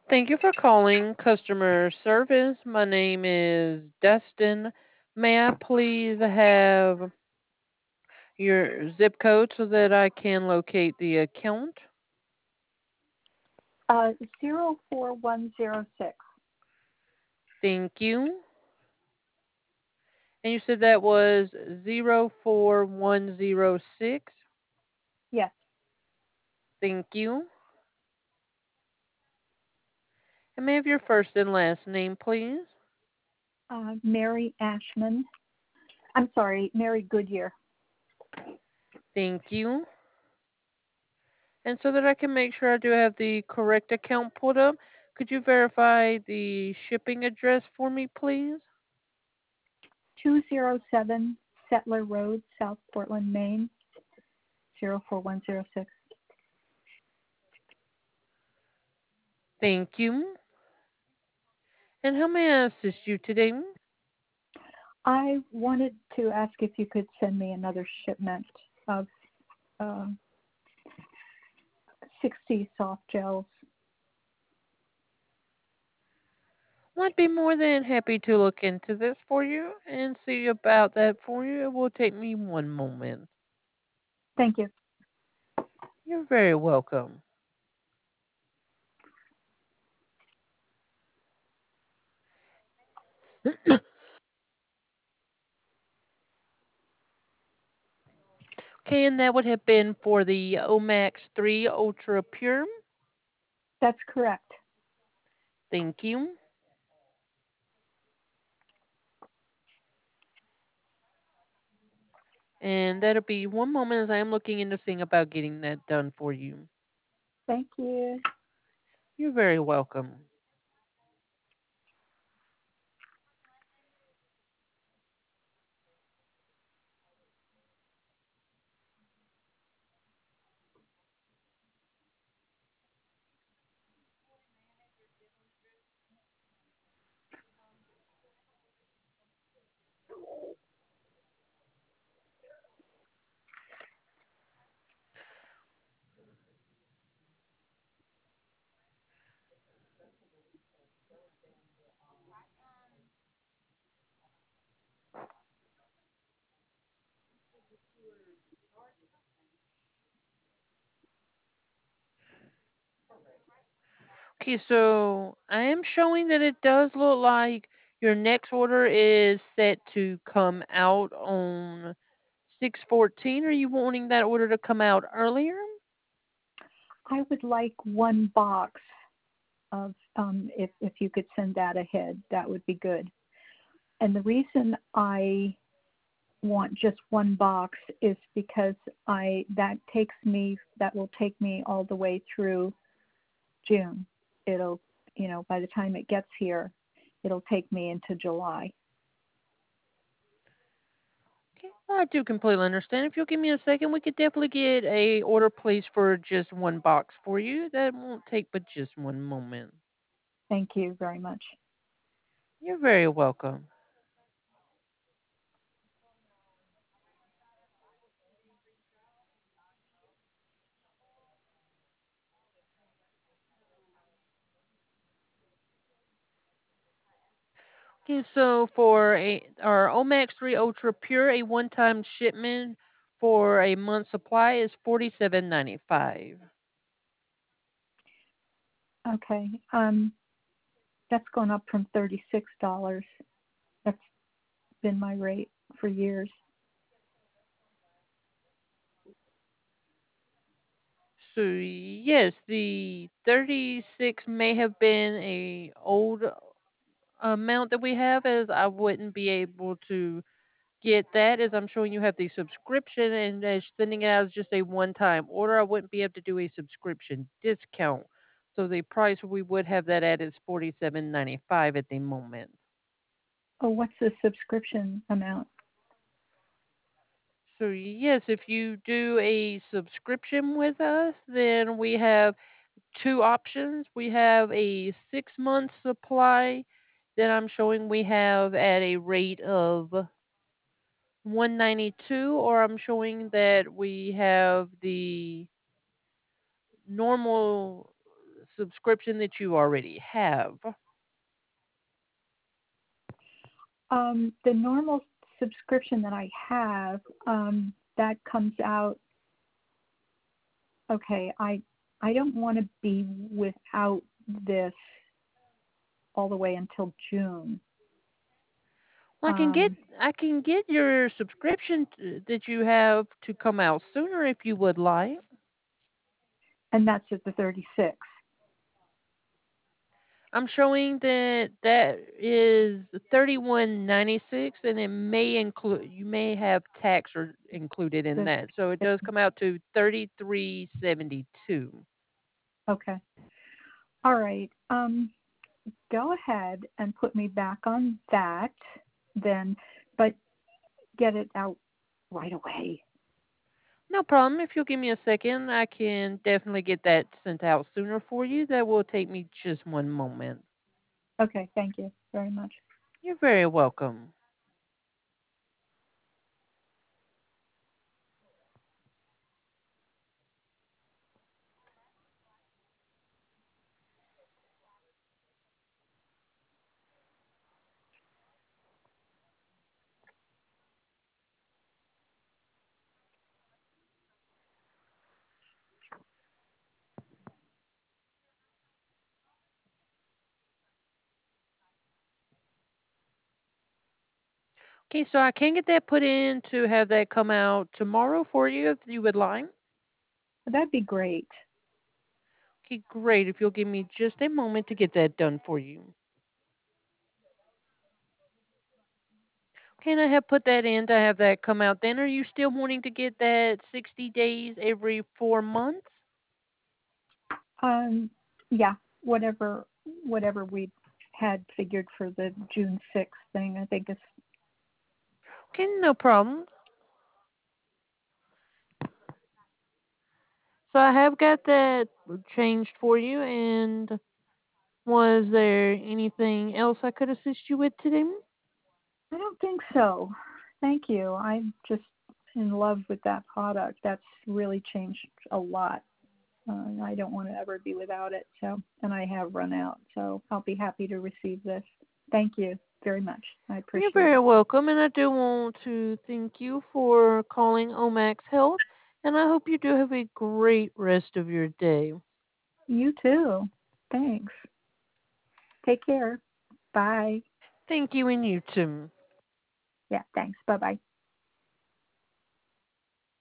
Thank you for calling customer service. My name is Dustin. May I please have your zip code so that I can locate the account? 04106. Thank you. And you said that was 04106. Yes. Thank you. And may I have your first and last name, please? Mary Ashman. I'm sorry, Mary Goodyear. Thank you. And so that I can make sure I do have the correct account pulled up, could you verify the shipping address for me, please? 207 Settler Road, South Portland, Maine, 04106. Thank you. And how may I assist you today? I wanted to ask if you could send me another shipment of uh, 60 soft gels. Well, I'd be more than happy to look into this for you and see about that for you. It will take me one moment. Thank you. You're very welcome. Okay, and that would have been for the Omax 3 Ultra Pure. That's correct. Thank you. And that'll be one moment as I am looking into seeing about getting that done for you. Thank you. You're very welcome. Okay, so I am showing that it does look like your next order is set to come out on 6/14. Are you wanting that order to come out earlier? I would like one box of, if you could send that ahead, that would be good. And the reason I want just one box is because that will take me all the way through June. It'll, by the time it gets here, it'll take me into July. Okay, I do completely understand. If you'll give me a second, we could definitely get a order placed for just one box for you. That won't take but just one moment. Thank you very much. You're very welcome. Okay, so for our Omax 3 Ultra Pure, a one-time shipment for a month supply is 47.95. Okay. That's gone up from $36. That's been my rate for years. So yes, the 36 may have been a old amount that we have, as I wouldn't be able to get that, as I'm showing you have the subscription, and as sending it out as just a one-time order, I wouldn't be able to do a subscription discount. So the price we would have that at is 47.95 at the moment. Oh, what's the subscription amount? So yes, if you do a subscription with us, then we have two options. We have a 6 month supply that I'm showing we have at a rate of 192, or I'm showing that we have the normal subscription that you already have? The normal subscription that I have, that comes out. Okay, I don't want to be without this all the way until June. Well, Um, I can get your subscription that you have to come out sooner if you would like. and that's at the 36. I'm showing that that is 31.96, and it may include you may have tax or included in The, that, so it does come out to 33.72. okay. All right. Go ahead and put me back on that then, but get it out right away. No problem. If you'll give me a second, I can definitely get that sent out sooner for you. That will take me just one moment. Okay, thank you very much. You're very welcome. Okay, so I can get that put in to have that come out tomorrow for you if you would like. That'd be great. Okay, great. If you'll give me just a moment to get that done for you. Okay, and I have put that in to have that come out then. Are you still wanting to get that 60 days every 4 months? Um, yeah, whatever we had figured for the June 6th thing, I think is Okay, no problem. So I have got that changed for you. And was there anything else I could assist you with today? I don't think so. Thank you. I'm just in love with that product. That's really changed a lot. I don't want to ever be without it. So, and I have run out. So I'll be happy to receive this. Thank you very much. I You're appreciate very it. welcome, and I do want to thank you for calling Omax Health, and I hope you do have a great rest of your day. You too. Thanks. Take care. Bye. Thank you, and you too. Yeah, thanks. Bye bye.